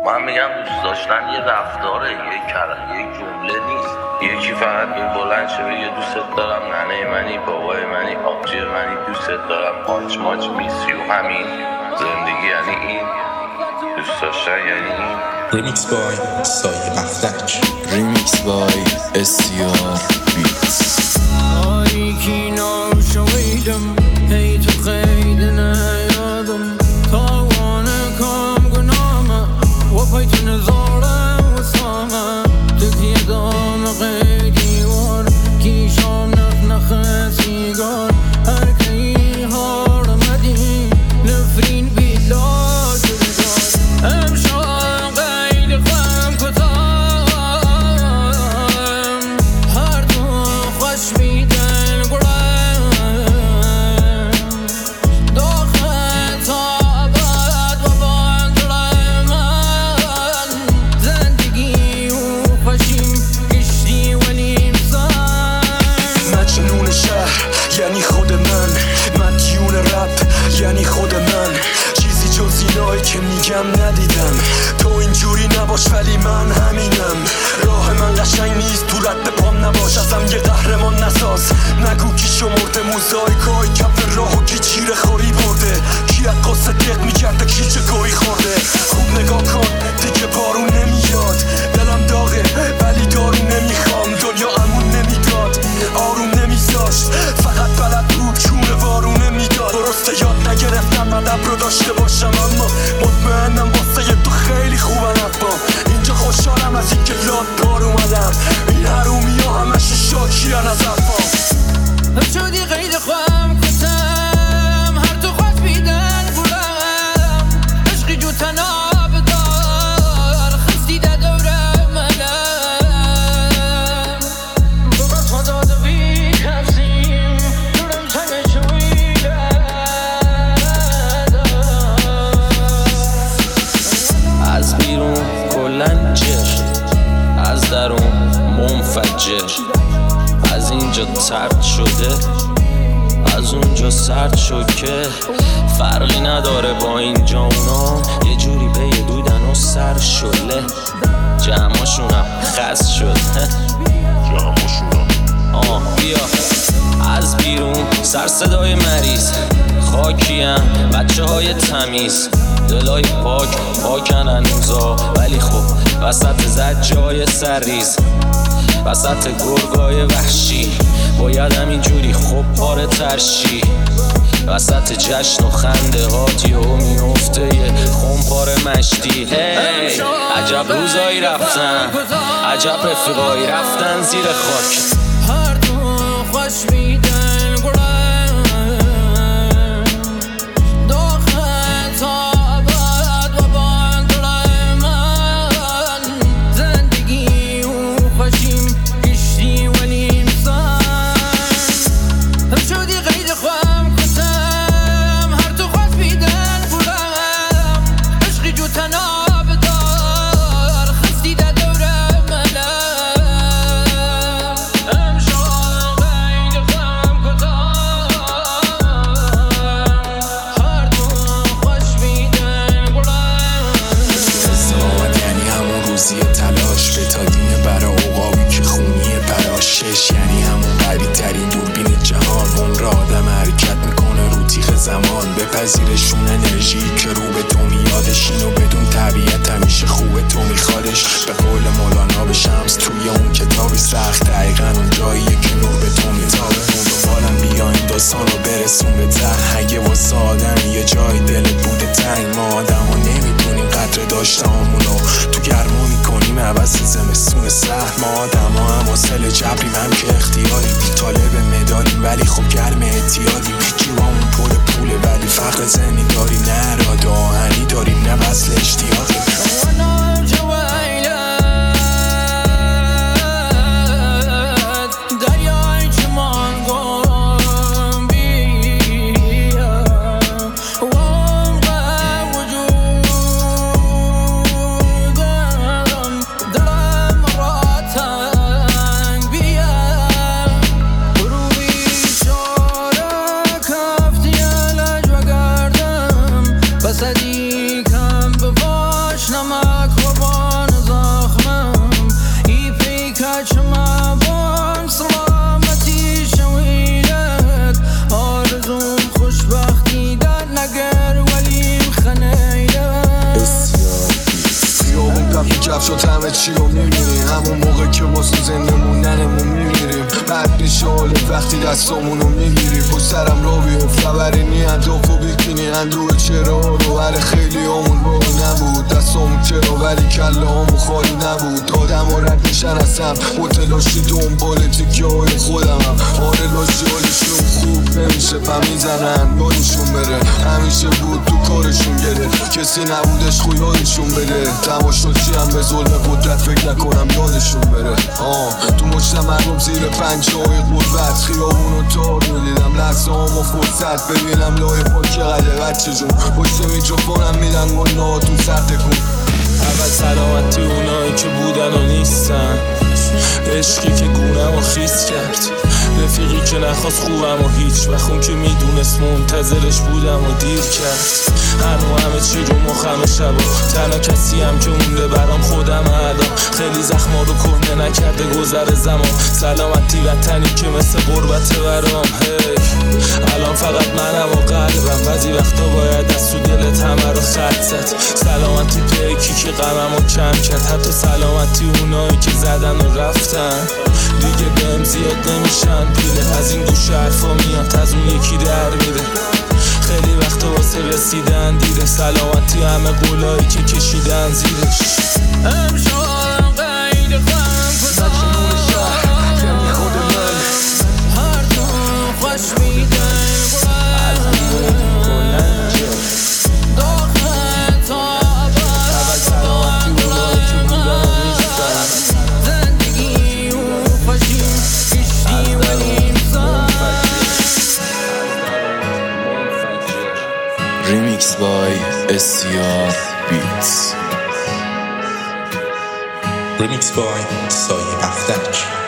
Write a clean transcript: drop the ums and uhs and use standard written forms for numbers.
من میگم دوست داشتن یه رفتاره، یک جمله نیست. یکی فقط این بلند شه بگه دوست دارم، ننه منی، بابای منی، آبجی منی، دوست دارم، ماچ ماچ میسیو. همین زندگی یعنی این، دوست داشتن یعنی این. ریمیکس بای سایه مفتک، ریمیکس بای SCR بیتس. تاریکی ناشویدم، هی تو قید نیادم، تاوان کام گنامه و پایت نزارم و سامه، تکیه دام قیدیوار کی شام نخ سیگار، هر کی هار مدی نفرین بیلا شدگار، امشان قید خم کتام، هر دو خوش بیدن گرم، داخل تابد و باندرم، زندگی و خوشیم کشتی و نیمسان. مجنون شهر یعنی خود من، مدیون رپ یعنی خود من، چیزی جز اینایی که میگم ندیدم. تو اینجوری نباش ولی من همینم، راه من قشنگ نیست تو رد پام نباش، ازم یه قهرمان نساز، نگو کی شمرده موزاییکای کف راهو کی چیره خوری برده، کی از قصه دق میکرده کی چه گویی خورده. خوب نگاه کن دیگه بارون نمیاد، دلم داغه ولی دارو نمیخوام، دنیا امون نمیداد آروم نمیذاشت، فقط بلد بود چونه وارونه میداد. درسته یاد نگرفتم ادب رو داشته باشم، اما مطمئنم واسه تو خیلی خوبن حرفام. اینجا خوشحالم از اینکه لاد دار اومدم، این حرومی ها همشون شاکیرن از حرفام. شدی قید خواهم کتم، هر تو خوش بیدن گلم، عشقی جو تناب دار خستی ده دورم منم، ببرد خدا دوی کفزیم دورم تمه شویدن. از بیرون کلن جر، از درون منفجر، از اینجا ترد شده از اونجا سرد شد که فرقی نداره با اینجا اونا، یه جوری بیدودن و سر شله، جمعاشونم خست شد بیا از بیرون سر صدای مریض، خاکیم بچه های تمیز، دلای پاکن هنوزا، ولی خب وسط زجای سرریز، وسط گرگای وحشی باید همینجوری خب پاره ترشی، وسط جشن و خنده هات یهو میفته یه خمپاره مشتی. هی عجب روزایی رفتن، عجب رفیقایی رفتن زیر خاک، هر دو خوش بیدن گرم، داخل تابد و باندرم، زندگی و خوشیم کشتی و نیمسان. شدی قید خواهم کتم، هر تو خوش بیدن گرم، عشقی جو تناب دار خستی ده دورم منم، امشان قید خواهم کتم، هر تو خوش بیدن گرم. ازدواج یعنی همون روزی تلاش، بتادینه برا اوقابی که خونیه پراشش، یعنی همون قریب ترین دوربین جهان، اون را آدم حرکت میکنه رو تیغ زمان، بپذیرشون انرژی که رو به تو میادش، اینو بدون طبیعت همیشه خوبه تو میخوادش. به قول مولانا به شمس توی اون کتابی سخت، دقیقا اون جاییه که نور به تو میتابه. اون دنبالم بیا این داستان رو برسون به ته، اگه واسه آدم یه جای دلت بوده تنگ، ما آدم ها نمیدونیم قدر داشتامونو، تو گرما میکنیم عوض زمستون سرد. ما آدم ها هم حاصل جبریم هم که اختیاریم، طالب مدالیم ولی خب گرم اعتیادیم، جیبامون پر پوله ولی فقر ذهنی داریم، نه اراده آهنی داریم نه وصل اشتیاقیم. دریای چمان گم بیا و عمق وجودم، دلم را تنگ بیا، روی اشارت چی رو میبینی همون موقع که واسه زنده موندنمون میمیریم. بد میشه حاله وقتی دستامونو میگیری پشت سرم را بیفت خبری اهداف و بیکنی اندوه چرا رو هر خیلی همون رو نبود دستامون چرا ولی کله همون خالی نبود. آدم ها رد میشن هستم متلاشی دنبال تیکه های خودمم. آره لاشی حالشون خوب نمیشه پا میزنن یادشون بره همیشه بود تو کارشون گره کسی نبودش خو یادشون بده تماشاچی هم به ظلم قدرت فکر نکنم یادشون بره. تو مجتمعم زیر پنجه های قدرت خیابون و تار میدیدم لحظه هامو فرصت ببینم لای پا چقدر بچه جون پشت میکروفونم میدن گناهاتون سر تکون. اول سلامتی اونایی که بودن و نیستن عشقی که گونم و خیس کرد رفیقی که نخواست خوبم و هیچ وقت که میدونست منتظرش بودم و دیر کرد. هنو همه چی رو مخم شبا تنها کسی هم که مونده برام خودم الان خیلی زخما رو کهنه نکرده گذر زمان. سلامتی وطنی که مثل غربت برام الان فقط منم و قلبم بعضی وقتا باید از تو دلت همه رو خط زد. سلامتی پیکی که غمم رو کم کرد حتی سلامتی اونایی که زدن و رفتن دیگه بهم زیاد نمیشن پیله از این گوش حرفا میاد از اون یکی در میره خیلی وقتا واسه رسیدن دیره. سلامتی همه قولایی که کشیدن زیرش امشارم قید خواهم کدام نون شهر یعنی خود من هر جون خوش میدن Remix by SCR Beats. Remix by سایه مفتک.